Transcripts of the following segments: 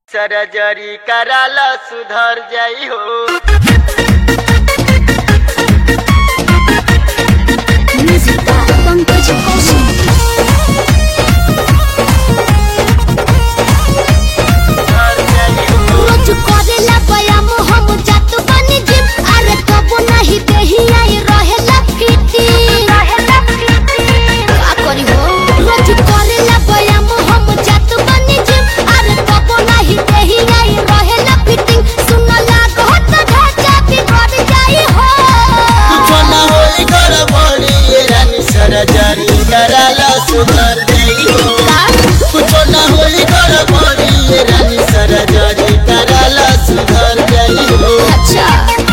Surgery कराला सुधर जाई हो। पंकज कौशिक रोज करेला व्यायाम हम जात बानी जिम अरे कबो नहीं देही आई रहेला फिटी का करी हो रोज करेला व्यायाम हम जात बानी जिम अरे कबो नहीं देही आई रहेला फिटिंग सुनला कहत ढाचा बिगड़ जाई हो कुछ ना होई घर बड़ी ये रानी सर्जरी कराला सुधर जाई हो। कुछ ना होई घर बड़ी ये रानी सर्जरी कराला सुधर जाई हो। अच्छा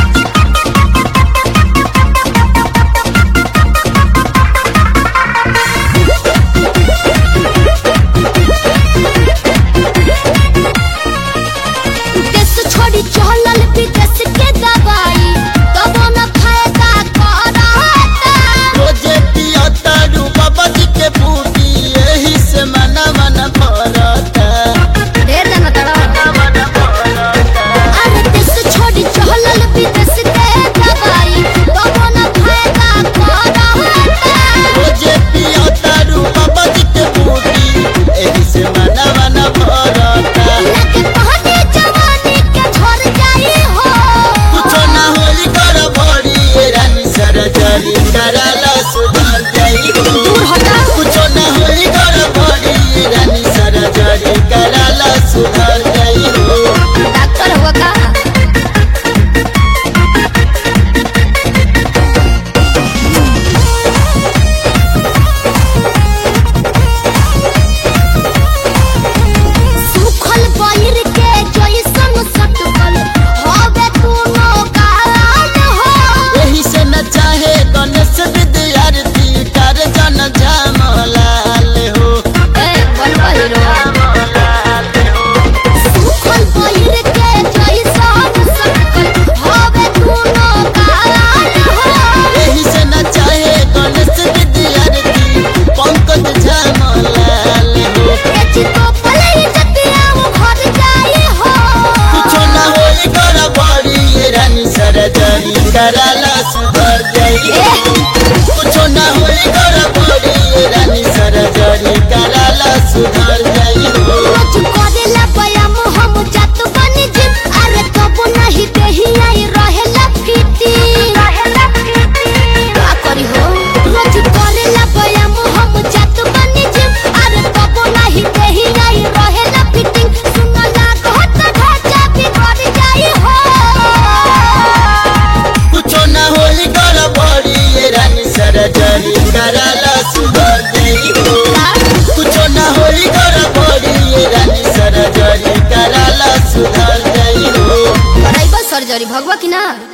देश छोड़ी चहलल विदेश के दवाई तब न फायदा करता रोजे पिया तारू बाबा जी के बूटी यही से मना मना भरता ढेर जाना तड़ा मना भरता। अरे देश छोड़ी चहलल विदेश के दवाई तब न फायदा करता रोजे पिया तारू बाबा जी के बूटी यही से मना मना भरता। लगे पहने जवानी के झड़ जाई हो कुछ ना होई कर बड़ी ये रानी सर्जरी कराला सुधर जाई हो। दूर हटा कुछ ना होई कर बड़ी ये रानी सर्जरी कराला सुधर जाई हो। डॉक्टर हुआ का सुखल बहिर के जइसन सटकल होवे तूनो गाल हो यही से न चाहे गणेश विद्यार्थी कर जन झमलाल हो। ए बन बहिरो सुखल बहिर के जइसन सटकल होवे तूनो गाल हो यही से न चाहे गणेश विद्यार्थी पंकज झमलाल हो। एची तो पलई जतिया वो घर जाई हो कुछ ना होई कर बड़ी ये रानी सर्जरी कराला सुधर जाई हो। कुछ ना होई कर बड़ी ये रानी सर्जरी कराला सुधर जाई हो। रोज करेला व्यायाम हम जात बानी जिम अरे कबो नहीं देही आई रहेला फिटी का करी हो रोज करेला व्यायाम हम जात बानी जिम अरे कबो नहीं देही आई रहेला फिटिंग सुनला कहत ढाचा बिगड़ जाई हो कुछ ना होई कर बड़ी ये रानी सर्जरी कराला सुधर जाई हो। कुछ ना होई कर बड़ी ये रानी सर्जरी कराला सुधर जाई हो। कराइबा सर्जरी भगवा की ना